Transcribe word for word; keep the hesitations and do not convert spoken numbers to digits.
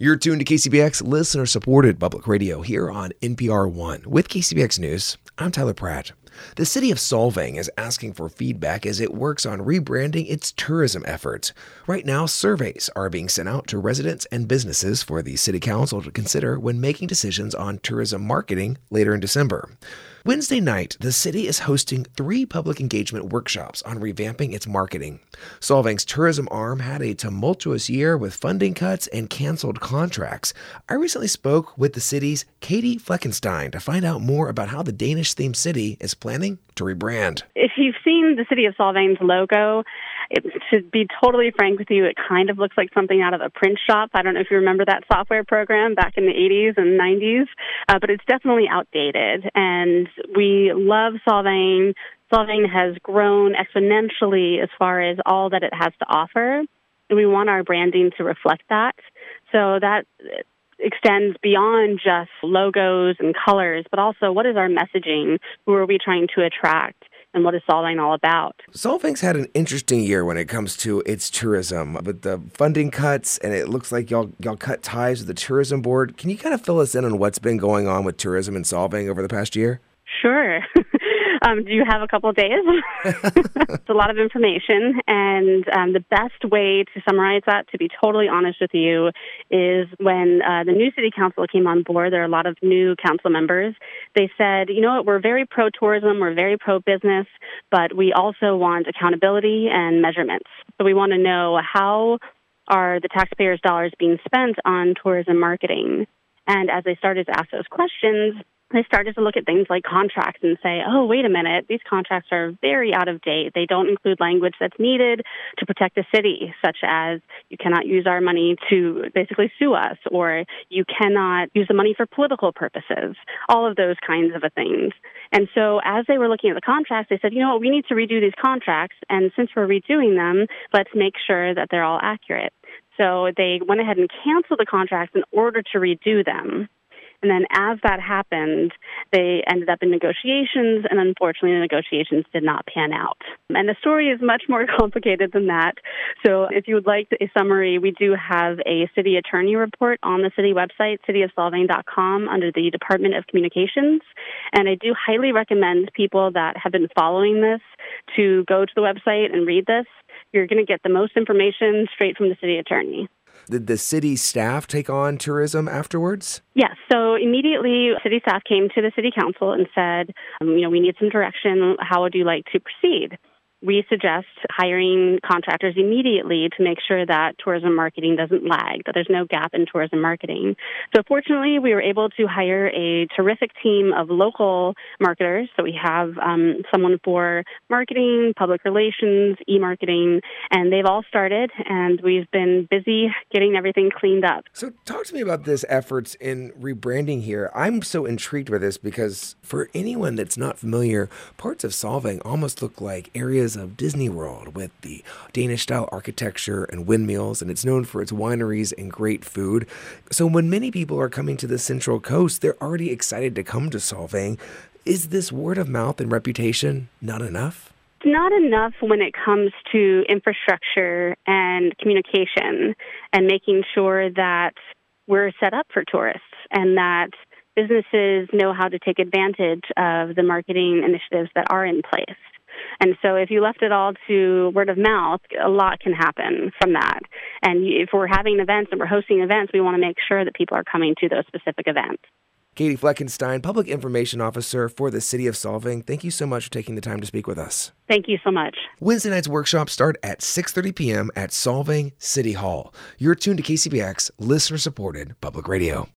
You're tuned to K C B X, listener-supported public radio here on N P R One. With K C B X News, I'm Tyler Pratt. The city of Solvang is asking for feedback as it works on rebranding its tourism efforts. Right now, surveys are being sent out to residents and businesses for the city council to consider when making decisions on tourism marketing later in December. Wednesday night, the city is hosting three public engagement workshops on revamping its marketing. Solvang's tourism arm had a tumultuous year with funding cuts and canceled contracts. I recently spoke with the city's Katie Fleckenstein to find out more about how the Danish-themed city is planning to rebrand. If you've seen the City of Solvang's logo, it, to be totally frank with you, it kind of looks like something out of a print shop. I don't know if you remember that software program back in the eighties and nineties, uh, but it's definitely outdated. And we love Solvang. Solvang has grown exponentially as far as all that it has to offer, and we want our branding to reflect that. So that extends beyond just logos and colors, but also what is our messaging? Who are we trying to attract? And what is Solvang all about? Solvang's had an interesting year when it comes to its tourism, with the funding cuts, and it looks like y'all y'all cut ties with the tourism board. Can you kind of fill us in on what's been going on with tourism in Solvang over the past year? Sure. Um, do you have a couple of days? It's a lot of information, and um, the best way to summarize that, to be totally honest with you, is when uh, the new city council came on board, there are a lot of new council members. They said, you know what, we're very pro-tourism, we're very pro-business, but we also want accountability and measurements. So we want to know how are the taxpayers' dollars being spent on tourism marketing. And as they started to ask those questions, they started to look at things like contracts and say, oh, wait a minute, these contracts are very out of date. They don't include language that's needed to protect the city, such as you cannot use our money to basically sue us, or you cannot use the money for political purposes, all of those kinds of things. And so as they were looking at the contracts, they said, you know what, we need to redo these contracts, and since we're redoing them, let's make sure that they're all accurate. So they went ahead and canceled the contracts in order to redo them. And then as that happened, they ended up in negotiations, and unfortunately the negotiations did not pan out. And the story is much more complicated than that. So if you would like a summary, we do have a city attorney report on the city website, city of solvang dot com, under the Department of Communications. And I do highly recommend people that have been following this to go to the website and read this. You're going to get the most information straight from the city attorney. Did the city staff take on tourism afterwards? Yes. So immediately, city staff came to the city council and said, um, you know, we need some direction. How would you like to proceed? We suggest hiring contractors immediately to make sure that tourism marketing doesn't lag, that there's no gap in tourism marketing. So fortunately, we were able to hire a terrific team of local marketers. So we have um, someone for marketing, public relations, e-marketing, and they've all started, and we've been busy getting everything cleaned up. So talk to me about this efforts in rebranding here. I'm so intrigued by this because for anyone that's not familiar, parts of Solvang almost look like areas of Disney World with the Danish-style architecture and windmills, and it's known for its wineries and great food. So when many people are coming to the Central Coast, they're already excited to come to Solvang. Is this word of mouth and reputation not enough? Not enough when it comes to infrastructure and communication and making sure that we're set up for tourists and that businesses know how to take advantage of the marketing initiatives that are in place. And so if you left it all to word of mouth, a lot can happen from that. And if we're having events and we're hosting events, we want to make sure that people are coming to those specific events. Katie Fleckenstein, Public Information Officer for the City of Solvang, thank you so much for taking the time to speak with us. Thank you so much. Wednesday night's workshops start at six thirty p.m. at Solvang City Hall. You're tuned to K C B X, listener-supported public radio.